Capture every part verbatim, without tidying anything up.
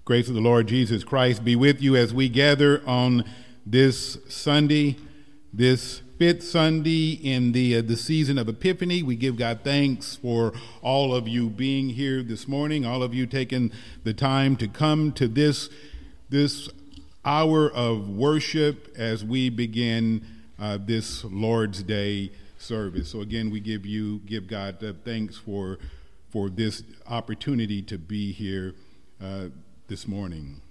Grace of the Lord Jesus Christ be with you as we gather on this Sunday, this fifth Sunday in the uh, the season of Epiphany. We give God thanks for all of you being here this morning, all of you taking the time to come to this this hour of worship as we begin uh, this Lord's Day service. So again, we give you give God uh, thanks for for this opportunity to be here uh, this morning.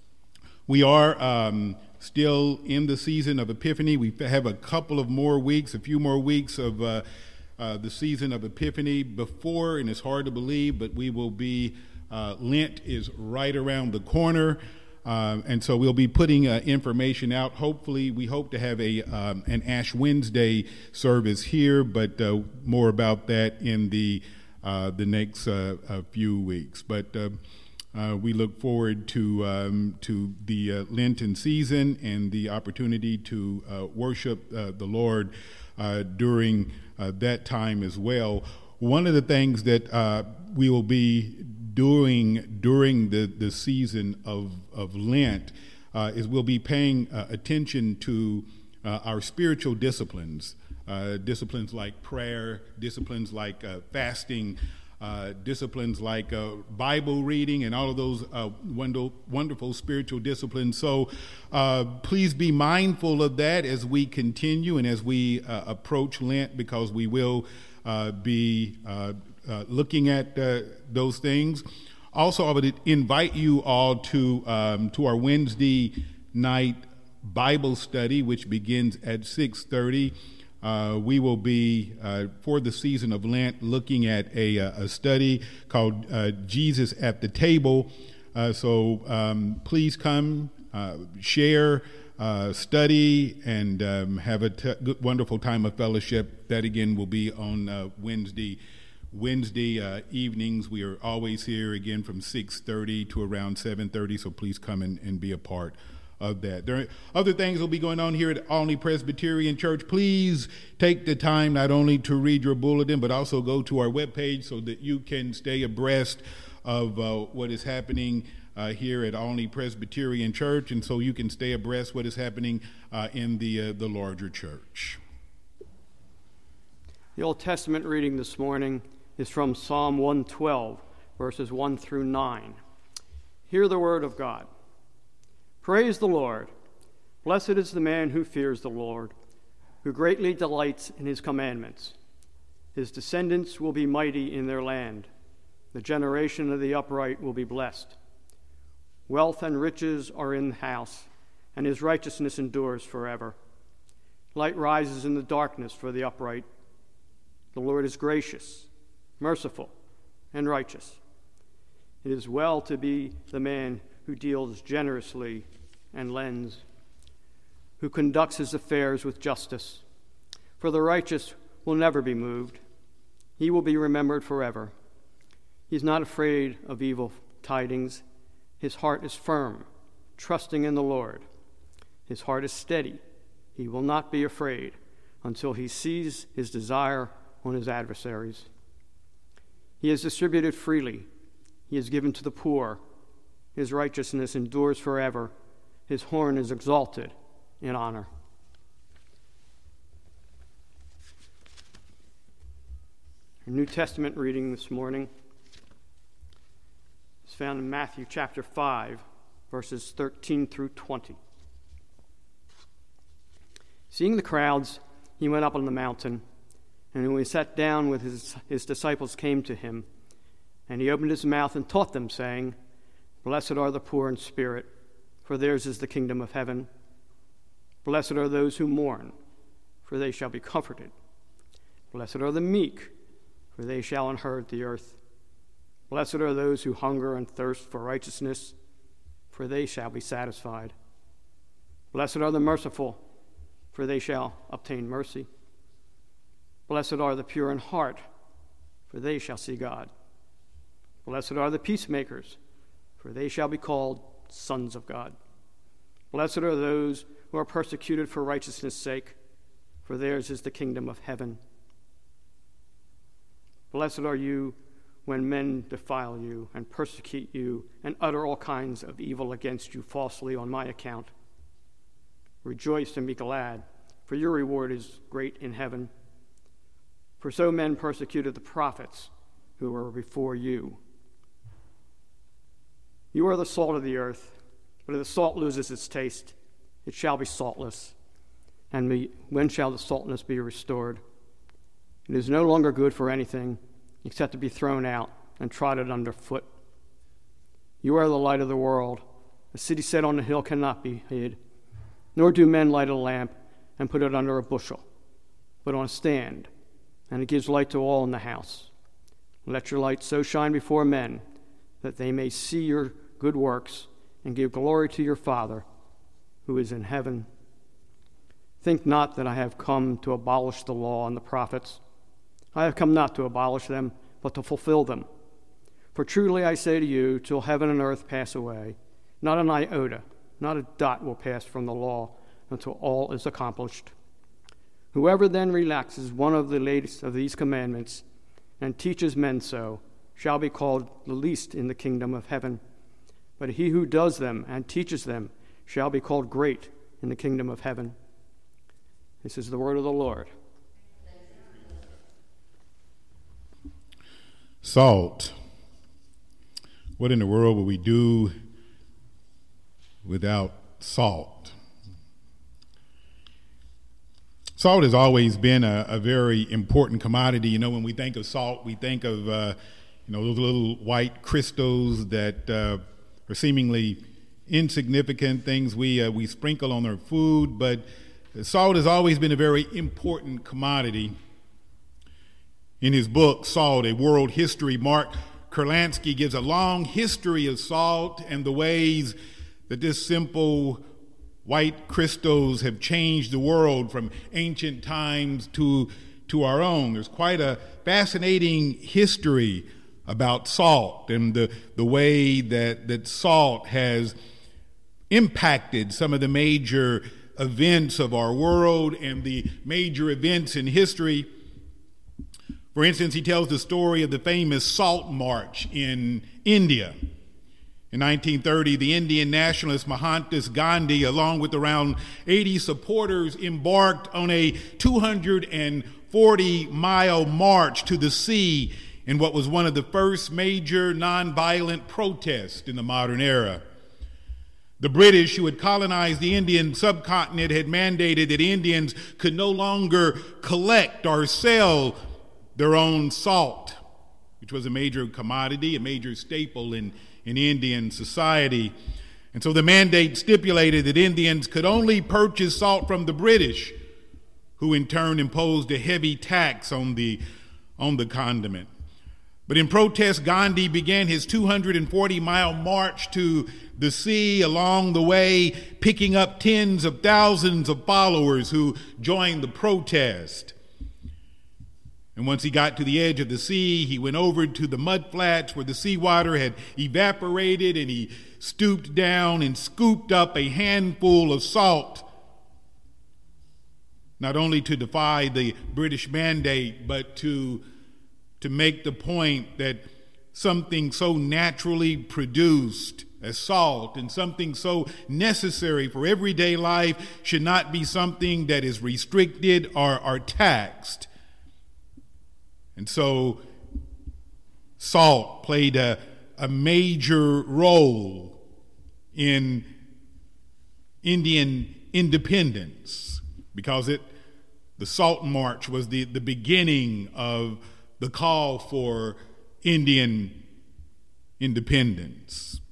We are um, still in the season of Epiphany. We have a couple of more weeks, a few more weeks of uh, uh, the season of Epiphany before, and it's hard to believe, but we will be, uh, Lent is right around the corner, uh, and so we'll be putting uh, information out. Hopefully, we hope to have a um, an Ash Wednesday service here, but uh, more about that in the uh, the next uh, uh, few weeks. But uh, Uh, we look forward to um, to the uh, Lenten season and the opportunity to uh, worship uh, the Lord uh, during uh, that time as well. One of the things that uh, we will be doing during the, the season of, of Lent uh, is we'll be paying uh, attention to uh, our spiritual disciplines, uh, disciplines like prayer, disciplines like uh, fasting, Uh, disciplines like uh, Bible reading and all of those uh, wonderful, wonderful spiritual disciplines. So uh, please be mindful of that as we continue and as we uh, approach Lent, because we will uh, be uh, uh, looking at uh, those things. Also, I would invite you all to um, to our Wednesday night Bible study, which begins at six thirty. Uh, we will be, uh, for the season of Lent, looking at a, a study called uh, Jesus at the Table. Uh, so um, please come, uh, share, uh, study, and um, have a t- good, wonderful time of fellowship. That, again, will be on uh, Wednesday Wednesday uh, evenings. We are always here, again, from six thirty to around seven thirty, so please come and, and be a part of that. There are other things will be going on here at Olney Presbyterian Church. Please take the time not only to read your bulletin, but also go to our webpage so that you can stay abreast of uh, what is happening uh, here at Olney Presbyterian Church, and so you can stay abreast what is happening uh, in the uh, the larger church. The Old Testament reading this morning is from Psalm one twelve, verses one through nine. Hear the word of God. Praise the Lord. Blessed is the man who fears the Lord, who greatly delights in his commandments. His descendants will be mighty in their land. The generation of the upright will be blessed. Wealth and riches are in the house, and his righteousness endures forever. Light rises in the darkness for the upright. The Lord is gracious, merciful, and righteous. It is well to be the man who deals generously and lends, who conducts his affairs with justice. For the righteous will never be moved. He will be remembered forever. He is not afraid of evil tidings. His heart is firm, trusting in the Lord. His heart is steady. He will not be afraid until he sees his desire on his adversaries. He has distributed freely. He has given to the poor. His righteousness endures forever. His horn is exalted in honor. Our New Testament reading this morning is found in Matthew chapter five, verses thirteen through twenty. Seeing the crowds, he went up on the mountain, and when he sat down with his, his disciples came to him, and he opened his mouth and taught them, saying, Blessed are the poor in spirit, for theirs is the kingdom of heaven. Blessed are those who mourn, for they shall be comforted. Blessed are the meek, for they shall inherit the earth. Blessed are those who hunger and thirst for righteousness, for they shall be satisfied. Blessed are the merciful, for they shall obtain mercy. Blessed are the pure in heart, for they shall see God. Blessed are the peacemakers, for they shall be called sons of God. Blessed are those who are persecuted for righteousness' sake, for theirs is the kingdom of heaven. Blessed are you when men defile you and persecute you and utter all kinds of evil against you falsely on my account. Rejoice and be glad, for your reward is great in heaven. For so men persecuted the prophets who were before you. You are the salt of the earth, but if the salt loses its taste, it shall be saltless. And be, when shall the saltness be restored? It is no longer good for anything except to be thrown out and trodden underfoot. You are the light of the world. A city set on a hill cannot be hid, nor do men light a lamp and put it under a bushel, but on a stand, and it gives light to all in the house. Let your light so shine before men that they may see your good works and give glory to your Father who is in heaven. Think not that I have come to abolish the law and the prophets. I have come not to abolish them, but to fulfill them. For truly I say to you, till heaven and earth pass away, not an iota, not a dot will pass from the law until all is accomplished. Whoever then relaxes one of the latest of these commandments and teaches men so shall be called the least in the kingdom of heaven. But he who does them and teaches them shall be called great in the kingdom of heaven. This is the word of the Lord. Salt. What in the world would we do without salt? Salt has always been a, a very important commodity. You know, when we think of salt, we think of, uh, you know, those little white crystals that uh, are seemingly insignificant things we uh, we sprinkle on our food. But salt has always been a very important commodity. In his book, Salt, A World History, Mark Kurlansky gives a long history of salt and the ways that this simple white crystals have changed the world from ancient times to, to our own. There's quite a fascinating history about salt and the, the way that, that salt has impacted some of the major events of our world and the major events in history. For instance, he tells the story of the famous Salt March in India. In nineteen thirty, the Indian nationalist Mohandas Gandhi, along with around eighty supporters, embarked on a two hundred forty mile march to the sea in what was one of the first major nonviolent protests in the modern era. The British, who had colonized the Indian subcontinent, had mandated that Indians could no longer collect or sell their own salt, which was a major commodity, a major staple in, in Indian society. And so the mandate stipulated that Indians could only purchase salt from the British, who in turn imposed a heavy tax on the, on the condiment. But in protest, Gandhi began his two hundred forty mile march to the sea, along the way picking up tens of thousands of followers who joined the protest. And once he got to the edge of the sea, he went over to the mud flats where the seawater had evaporated, and he stooped down and scooped up a handful of salt, not only to defy the British mandate, but to, to make the point that something so naturally produced as salt and something so necessary for everyday life should not be something that is restricted or, or taxed. And so salt played a, a major role in Indian independence because it, the Salt March was the, the beginning of the call for Indian independence.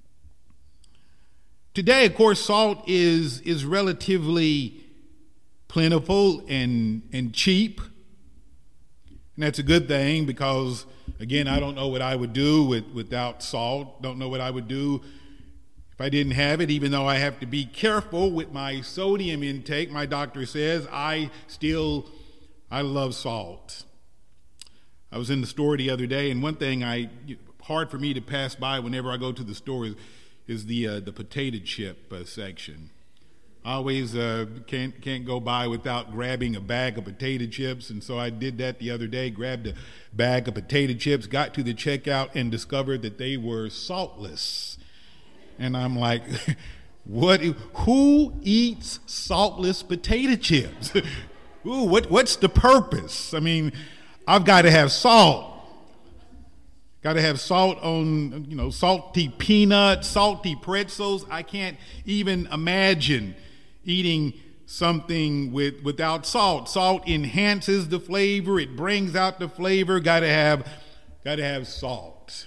Today, of course, salt is, is relatively plentiful and, and cheap. And that's a good thing because, again, I don't know what I would do with, without salt. Don't know what I would do if I didn't have it, even though I have to be careful with my sodium intake. My doctor says I still, I love salt. I was in the store the other day, and one thing I hard for me to pass by whenever I go to the store is, is the uh, the potato chip uh, section. I always uh, can't can't go by without grabbing a bag of potato chips, and so I did that the other day. Grabbed a bag of potato chips, got to the checkout, and discovered that they were saltless. And I'm like, what? Who eats saltless potato chips? Ooh, what? What's the purpose? I mean, I've got to have salt. Got to have salt on, you know, salty peanuts, salty pretzels. I can't even imagine eating something with without salt. Salt enhances the flavor. It brings out the flavor. Got to have, got to have salt.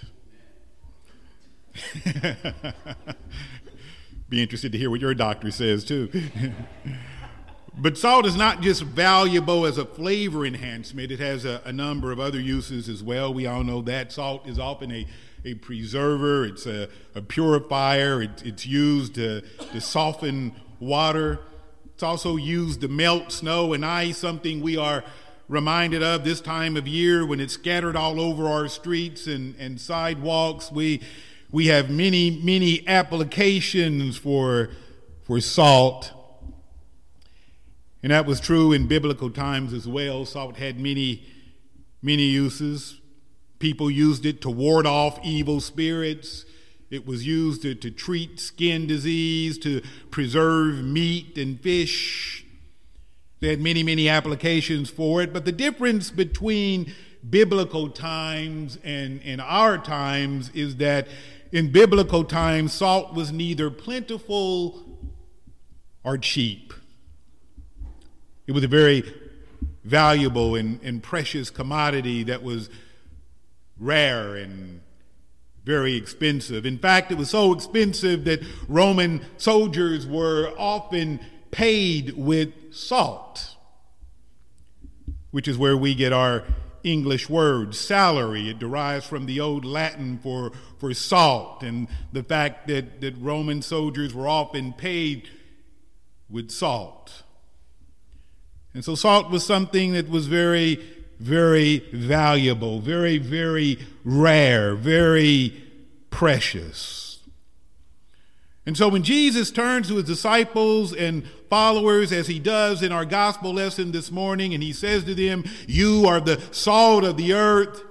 Be interested to hear what your doctor says too. But salt is not just valuable as a flavor enhancement. It has a, a number of other uses as well. We all know that salt is often a, a preserver. It's a, a purifier. It, it's used to, to soften water. It's also used to melt snow and ice, something we are reminded of this time of year when it's scattered all over our streets and, and sidewalks. We, we have many, many applications for, for salt. And that was true in biblical times as well. Salt had many, many uses. People used it to ward off evil spirits. It was used to, to treat skin disease, to preserve meat and fish. They had many, many applications for it. But the difference between biblical times and, and our times is that in biblical times, salt was neither plentiful or cheap. It was a very valuable and, and precious commodity that was rare and very expensive. In fact, it was so expensive that Roman soldiers were often paid with salt, which is where we get our English word salary. It derives from the old Latin for, for salt, and the fact that, that Roman soldiers were often paid with salt. And so salt was something that was very, very valuable, very, very rare, very precious. And so when Jesus turns to his disciples and followers, as he does in our gospel lesson this morning, and he says to them, "You are the salt of the earth,"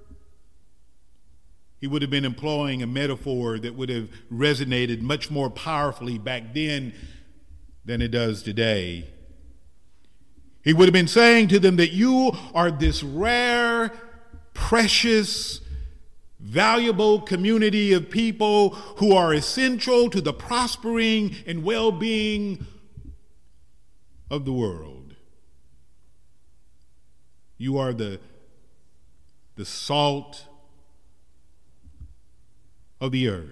he would have been employing a metaphor that would have resonated much more powerfully back then than it does today. He would have been saying to them that you are this rare, precious, valuable community of people who are essential to the prospering and well-being of the world. You are the, the salt of the earth.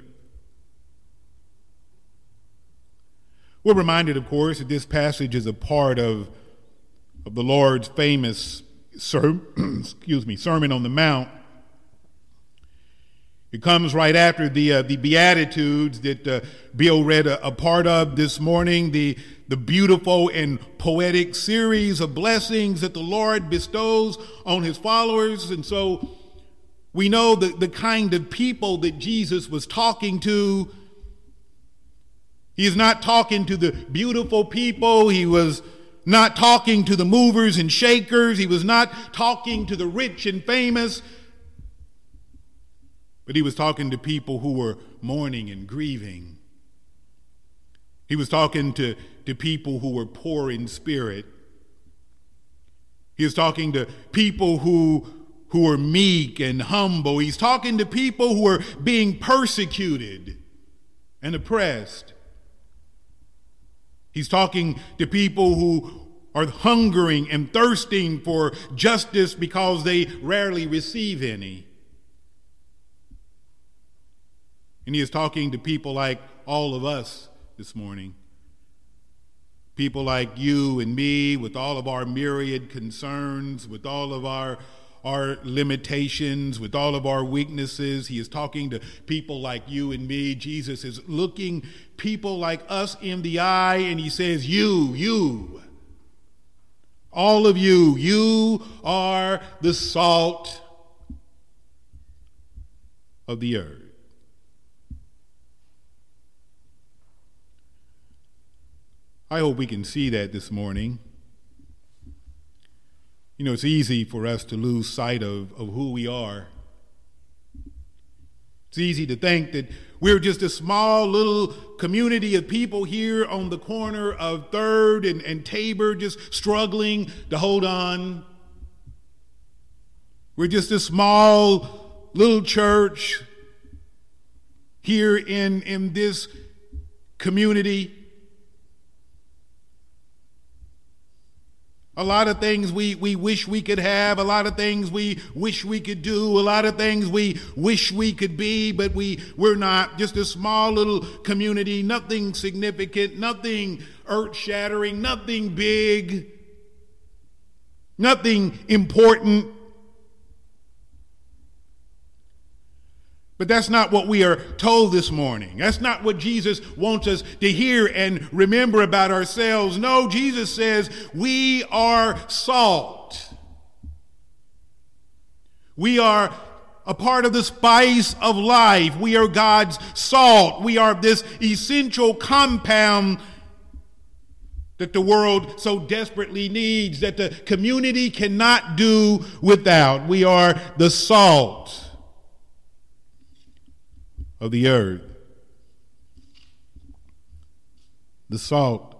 We're reminded, of course, that this passage is a part of of the Lord's famous ser- excuse me, Sermon on the Mount. It comes right after the uh, the Beatitudes that uh, Bill read a, a part of this morning, the, the beautiful and poetic series of blessings that the Lord bestows on his followers. And so we know the, the kind of people that Jesus was talking to. He is not talking to the beautiful people. He was not talking to the movers and shakers. He was not talking to the rich and famous. But he was talking to people who were mourning and grieving. He was talking to, to people who were poor in spirit. He was talking to people who, who were meek and humble. He's talking to people who were being persecuted and oppressed. He's talking to people who are hungering and thirsting for justice because they rarely receive any. And he is talking to people like all of us this morning. People like you and me, with all of our myriad concerns, with all of our, our limitations, with all of our weaknesses. He is talking to people like you and me. Jesus is looking people like us in the eye, and he says, you, you, all of you, you are the salt of the earth. I hope we can see that this morning. You know, it's easy for us to lose sight of, of who we are. It's easy to think that we're just a small little community of people here on the corner of third and, and Tabor, just struggling to hold on. We're just a small little church here in, in this community. A lot of things we, we wish we could have, a lot of things we wish we could do, a lot of things we wish we could be, but we, we're not. Just a small little community, nothing significant, nothing earth-shattering, nothing big, nothing important. But that's not what we are told this morning. That's not what Jesus wants us to hear and remember about ourselves. No, Jesus says we are salt. We are a part of the spice of life. We are God's salt. We are this essential compound that the world so desperately needs, that the community cannot do without. We are the salt of the earth, the salt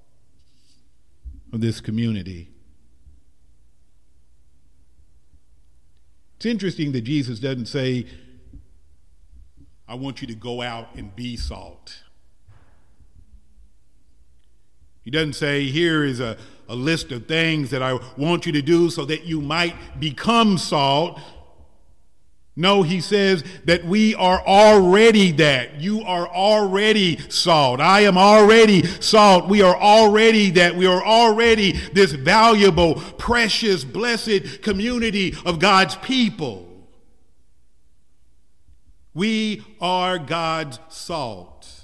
of this community. It's interesting that Jesus doesn't say, I want you to go out and be salt. He doesn't say, here is a, a list of things that I want you to do so that you might become salt. No, he says that we are already that. You are already salt. I am already salt. We are already that. We are already this valuable, precious, blessed community of God's people. We are God's salt.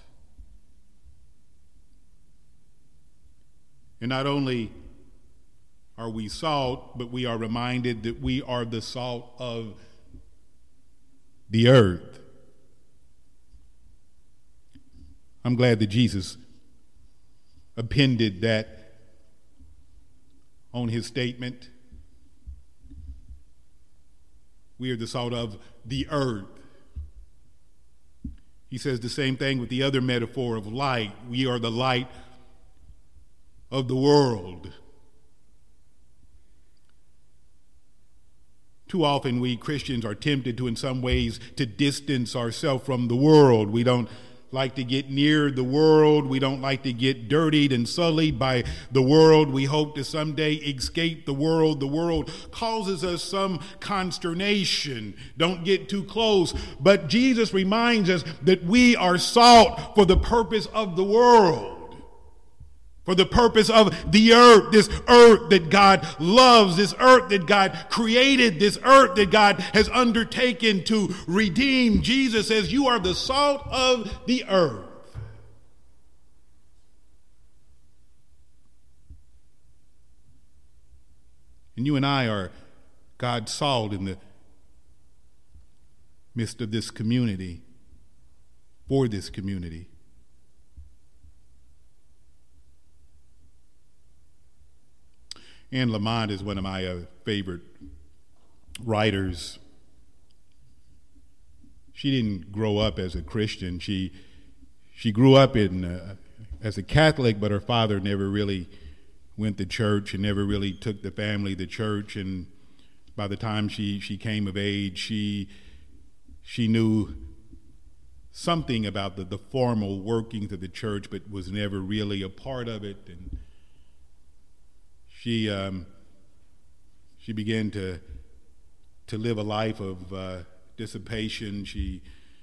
And not only are we salt, but we are reminded that we are the salt of the earth. I'm glad that Jesus appended that on his statement. We are the salt of the earth. He says the same thing with the other metaphor of light. We are the light of the world. Too often we Christians are tempted to, in some ways, to distance ourselves from the world. We don't like to get near the world. We don't like to get dirtied and sullied by the world. We hope to someday escape the world. The world causes us some consternation. Don't get too close. But Jesus reminds us that we are salt for the purpose of the world. For the purpose of the earth, this earth that God loves, this earth that God created, this earth that God has undertaken to redeem. Jesus says, you are the salt of the earth. And you and I are God's salt in the midst of this community, for this community. Anne Lamott is one of my uh, favorite writers. She didn't grow up as a Christian. She she grew up in uh, as a Catholic, but her father never really went to church and never really took the family to church. And by the time she, she came of age, she she knew something about the, the formal workings of the church, but was never really a part of it. And She um, she began to to live a life of uh, dissipation. She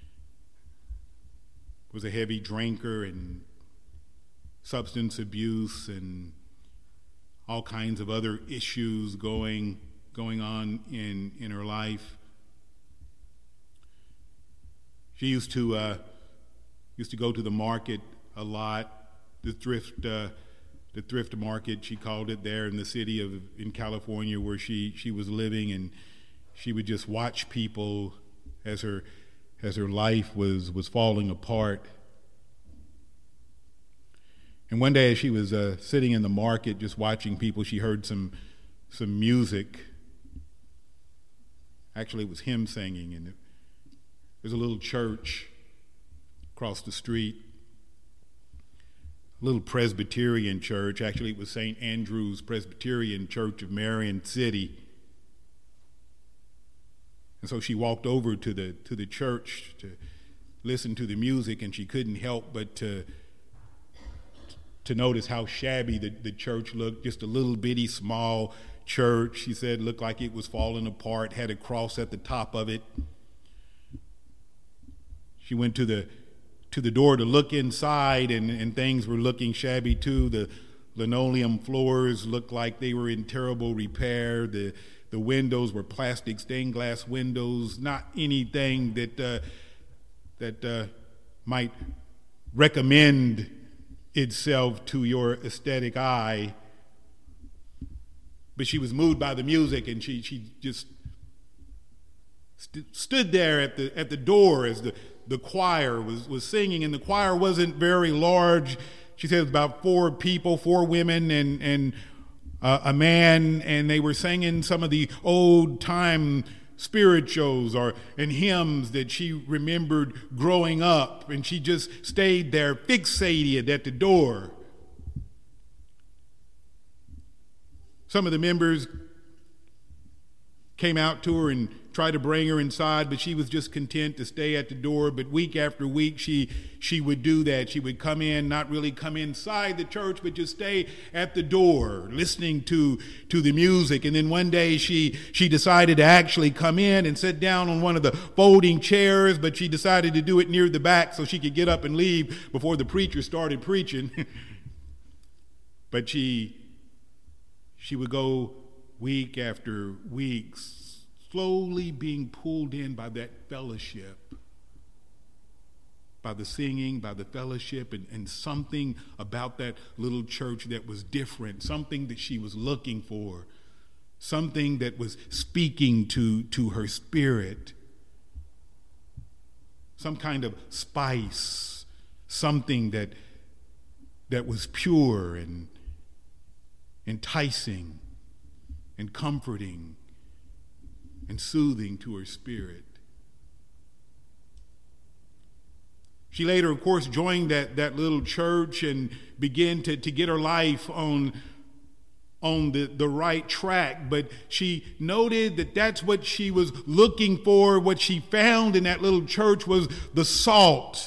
was a heavy drinker and substance abuse and all kinds of other issues going going on in in her life. She used to uh, used to go to the market a lot, the thrift. Uh, The thrift market, she called it, there in the city of in California where she, she was living, and she would just watch people as her as her life was was falling apart. And one day as she was uh, sitting in the market just watching people, she heard some some music. Actually, it was hymn singing, and there's a little church across the street, a little Presbyterian church. Actually, it was Saint Andrew's Presbyterian Church of Marion City. And so she walked over to the to the church to listen to the music, and she couldn't help but to to notice how shabby the, the church looked. Just a little bitty small church. She said looked like it was falling apart, had a cross at the top of it. She went to the to the door to look inside, and, and things were looking shabby too. The linoleum floors looked like they were in terrible repair. The the windows were plastic stained glass windows, not anything that uh, that uh, might recommend itself to your aesthetic eye. But she was moved by the music, and she she just st- stood there at the at the door as the, the choir was, was singing, and the choir wasn't very large. She said it was about four people, four women, and and uh, a man, and they were singing some of the old time spirituals or and hymns that she remembered growing up, and she just stayed there fixated at the door. Some of the members came out to her and tried to bring her inside, but she was just content to stay at the door. But week after week, she she would do that. She would come in, not really come inside the church, but just stay at the door, listening to to the music. And then one day, she she decided to actually come in and sit down on one of the folding chairs, but she decided to do it near the back so she could get up and leave before the preacher started preaching. But she she would go week after week, slowly being pulled in by that fellowship, by the singing, by the fellowship, and, and something about that little church that was different, something that she was looking for, something that was speaking to, to her spirit, some kind of spice, something that that was pure and enticing and comforting and soothing to her spirit. She later, of course, joined that, that little church and began to, to get her life on, on the, the right track. But she noted that that's what she was looking for. What she found in that little church was the salt.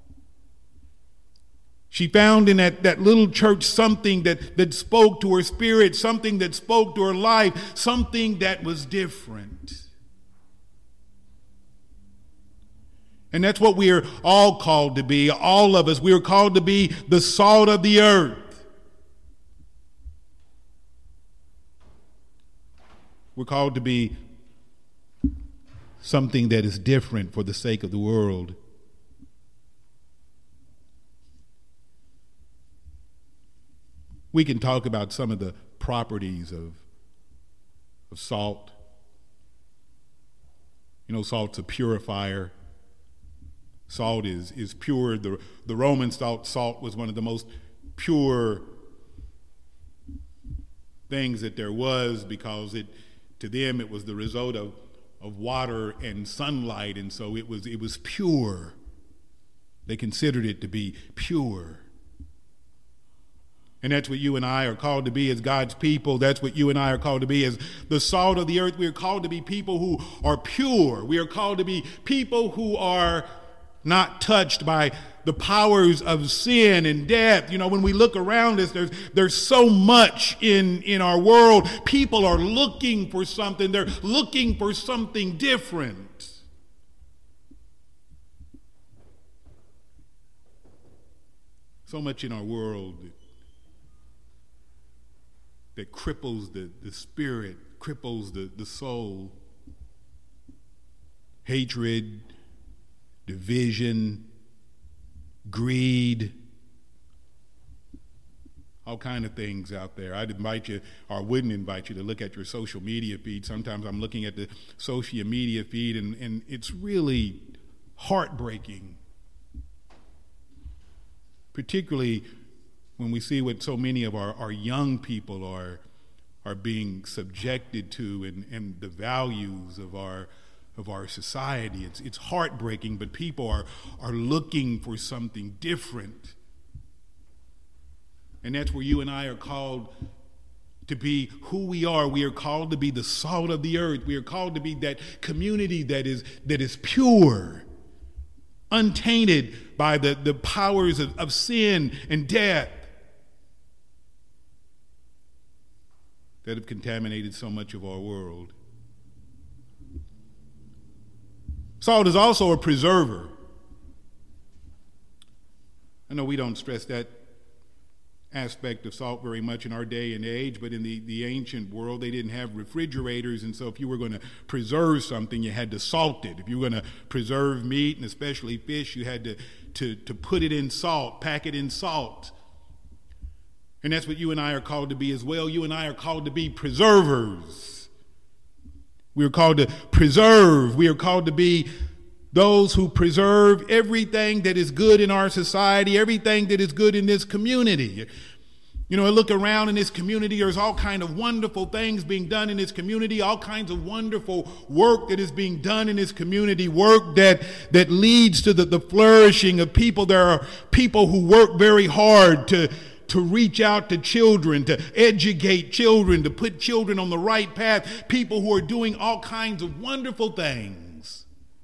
She found in that, that little church something that, that spoke to her spirit, something that spoke to her life, something that was different. And that's what we are all called to be, all of us. We are called to be the salt of the earth. We're called to be something that is different for the sake of the world. We can talk about some of the properties of, of salt. You know, salt's a purifier. Salt is, is pure. The, the Romans thought salt was one of the most pure things that there was, because it, to them it was the result of, of water and sunlight, and so it was it was pure. They considered it to be pure. And that's what you and I are called to be as God's people. That's what you and I are called to be as the salt of the earth. We are called to be people who are pure. We are called to be people who are not touched by the powers of sin and death. You know, when we look around us, there's there's so much in, in our world. People are looking for something. They're looking for something different. So much in our world that, that cripples the, the spirit, cripples the, the soul. Hatred, division, greed, all kind of things out there. I'd invite you, or wouldn't invite you, to look at your social media feed. Sometimes I'm looking at the social media feed, and, and it's really heartbreaking, particularly when we see what so many of our, our young people are are being subjected to, and, and the values of our of our society, it's it's heartbreaking, but people are are looking for something different. And that's where you and I are called to be who we are. We are called to be the salt of the earth. We are called to be that community that is that is pure, untainted by the, the powers of, of sin and death that have contaminated so much of our world. Salt is also a preserver. I know we don't stress that aspect of salt very much in our day and age, but in the, the ancient world, they didn't have refrigerators, and so if you were going to preserve something, you had to salt it. If you were going to preserve meat, and especially fish, you had to, to, to put it in salt, pack it in salt. And that's what you and I are called to be as well. You and I are called to be preservers. We are called to preserve. We are called to be those who preserve everything that is good in our society, everything that is good in this community. You know, I look around in this community, there's all kinds of wonderful things being done in this community, all kinds of wonderful work that is being done in this community, work that, that leads to the, the flourishing of people. There are people who work very hard to to reach out to children, to educate children, to put children on the right path, people who are doing all kinds of wonderful things.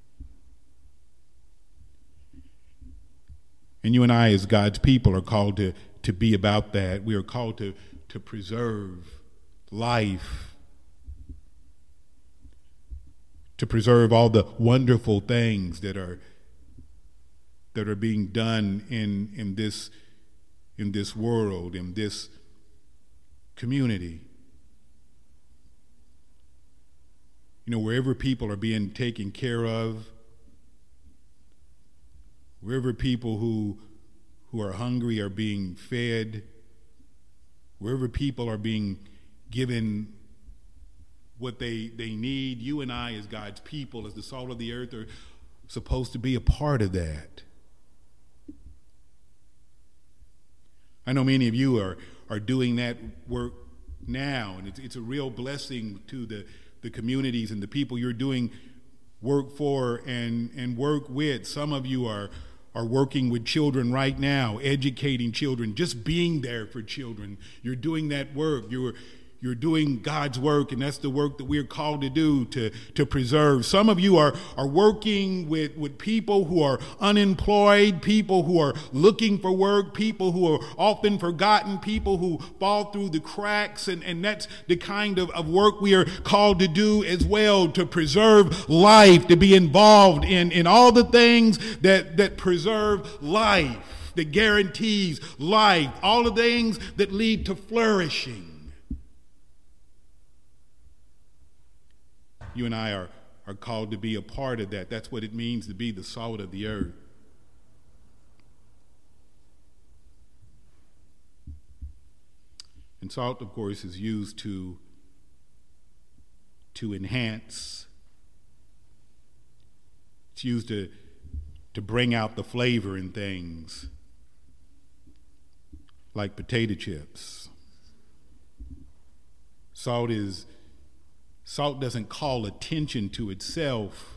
And you and I, as God's people, are called to, to be about that. We are called to, to preserve life, to preserve all the wonderful things that are that are being done in, in this in this world, in this community. You know, wherever people are being taken care of, wherever people who who are hungry are being fed, wherever people are being given what they, they need, you and I, as God's people, as the salt of the earth, are supposed to be a part of that. I know many of you are, are doing that work now, and it's, it's a real blessing to the, the communities and the people you're doing work for and, and work with. Some of you are, are working with children right now, educating children, just being there for children. You're doing that work. You're You're doing God's work, and that's the work that we're called to do, to, to preserve. Some of you are, are working with, with people who are unemployed, people who are looking for work, people who are often forgotten, people who fall through the cracks, and, and that's the kind of, of work we are called to do as well, to preserve life, to be involved in, in all the things that, that preserve life, that guarantees life, all the things that lead to flourishing. You and I are, are called to be a part of that. That's what it means to be the salt of the earth. And salt, of course, is used to, to enhance. It's used to, to bring out the flavor in things, like potato chips. Salt is Salt doesn't call attention to itself,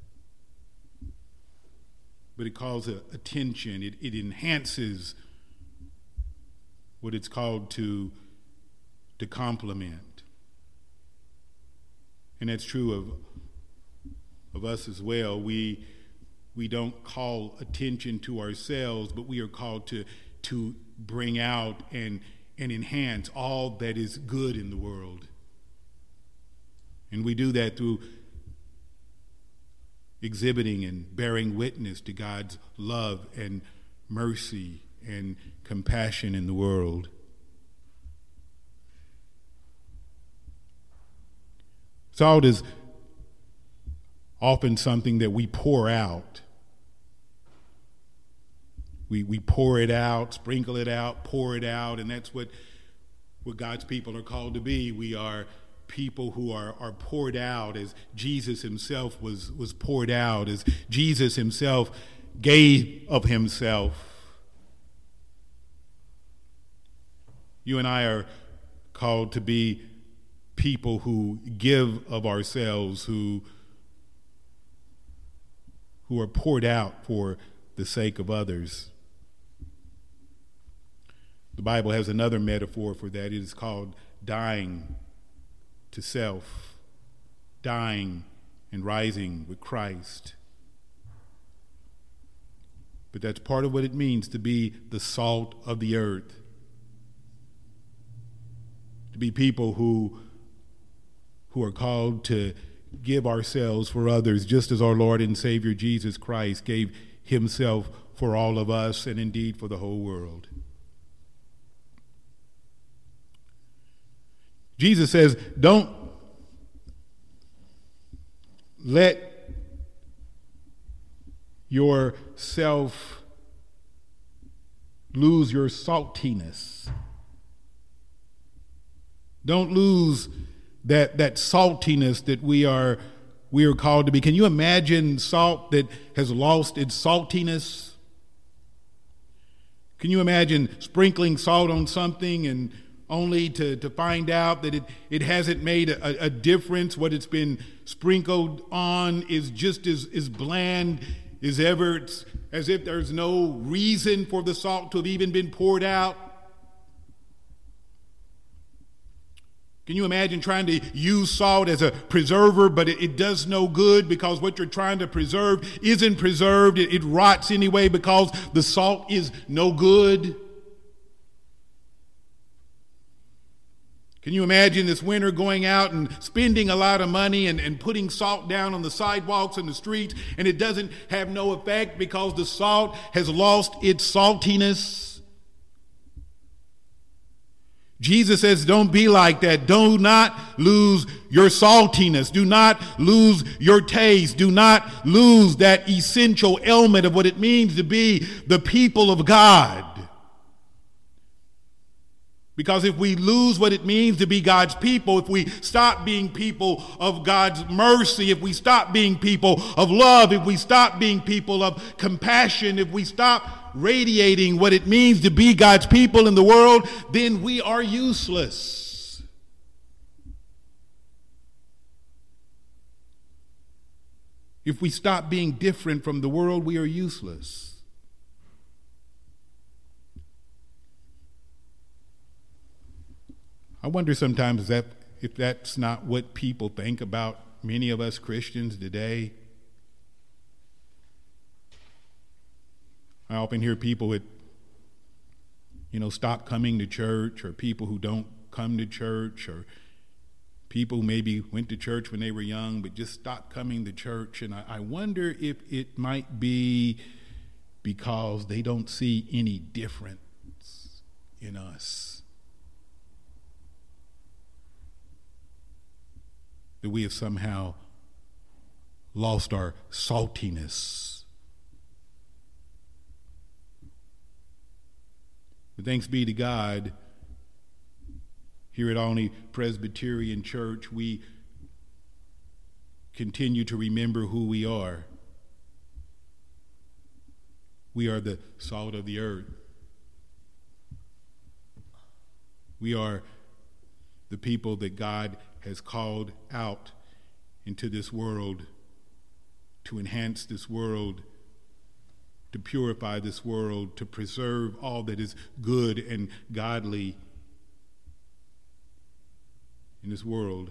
but it calls attention. It, it enhances what it's called to, to complement. And that's true of, of us as well. We, we don't call attention to ourselves, but we are called to, to bring out and, and enhance all that is good in the world. And we do that through exhibiting and bearing witness to God's love and mercy and compassion in the world. Salt is often something that we pour out. We we pour it out, sprinkle it out, pour it out, and that's what, what God's people are called to be. We are people who are, are poured out as Jesus himself was, was poured out, as Jesus himself gave of himself. You and I are called to be people who give of ourselves, who, who are poured out for the sake of others. The Bible has another metaphor for that. It is called dying to self, dying and rising with Christ. But that's part of what it means to be the salt of the earth, to be people who, who are called to give ourselves for others, just as our Lord and Savior Jesus Christ gave himself for all of us and indeed for the whole world. Jesus says, don't let yourself lose your saltiness. Don't lose that, that saltiness that we are, we are called to be. Can you imagine salt that has lost its saltiness? Can you imagine sprinkling salt on something and only to, to find out that it, it hasn't made a, a difference? What it's been sprinkled on is just as, as bland as ever. It's as if there's no reason for the salt to have even been poured out. Can you imagine trying to use salt as a preserver, but it, it does no good because what you're trying to preserve isn't preserved. It, it rots anyway because the salt is no good. Can you imagine this winter going out and spending a lot of money and, and putting salt down on the sidewalks and the streets, and it doesn't have no effect because the salt has lost its saltiness? Jesus says, don't be like that. Do not lose your saltiness. Do not lose your taste. Do not lose that essential element of what it means to be the people of God. Because if we lose what it means to be God's people, if we stop being people of God's mercy, if we stop being people of love, if we stop being people of compassion, if we stop radiating what it means to be God's people in the world, then we are useless. If we stop being different from the world, we are useless. I wonder sometimes that if that's not what people think about many of us Christians today. I often hear people that, you know, stop coming to church, or people who don't come to church, or people who maybe went to church when they were young but just stopped coming to church. And I, I wonder if it might be because they don't see any difference in us. That we have somehow lost our saltiness. But thanks be to God, here at Olney Presbyterian Church, we continue to remember who we are. We are the salt of the earth. We are the people that God has called out into this world to enhance this world, to purify this world, to preserve all that is good and godly in this world.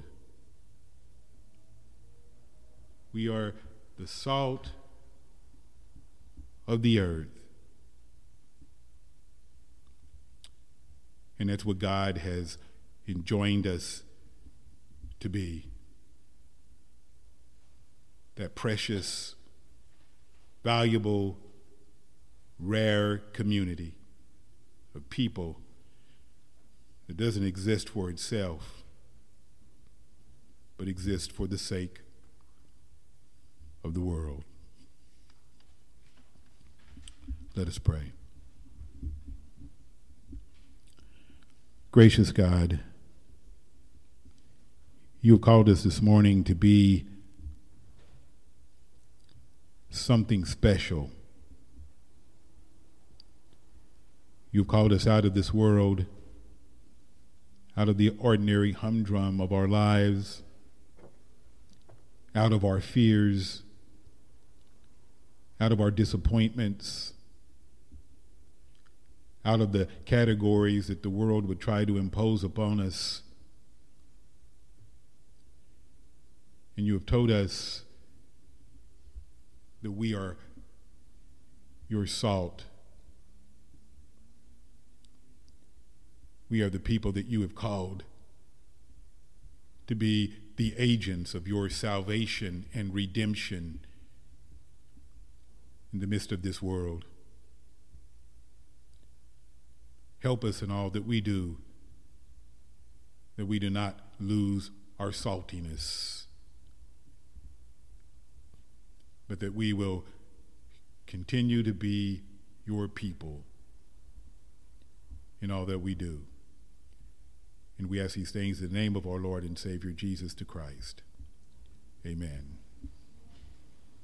We are the salt of the earth. And that's what God has enjoined us to be. That precious, valuable, rare community of people that doesn't exist for itself, but exists for the sake of the world. Let us pray. Gracious God, you have called us this morning to be something special. You've called us out of this world out of the ordinary humdrum of our lives, out of our fears, out of our disappointments, out of the categories that the world would try to impose upon us. And you have told us that we are your salt. We are the people that you have called to be the agents of your salvation and redemption in the midst of this world. Help us in all that we do, that we do not lose our saltiness, but that we will continue to be your people in all that we do. And we ask these things in the name of our Lord and Savior, Jesus the Christ. Amen.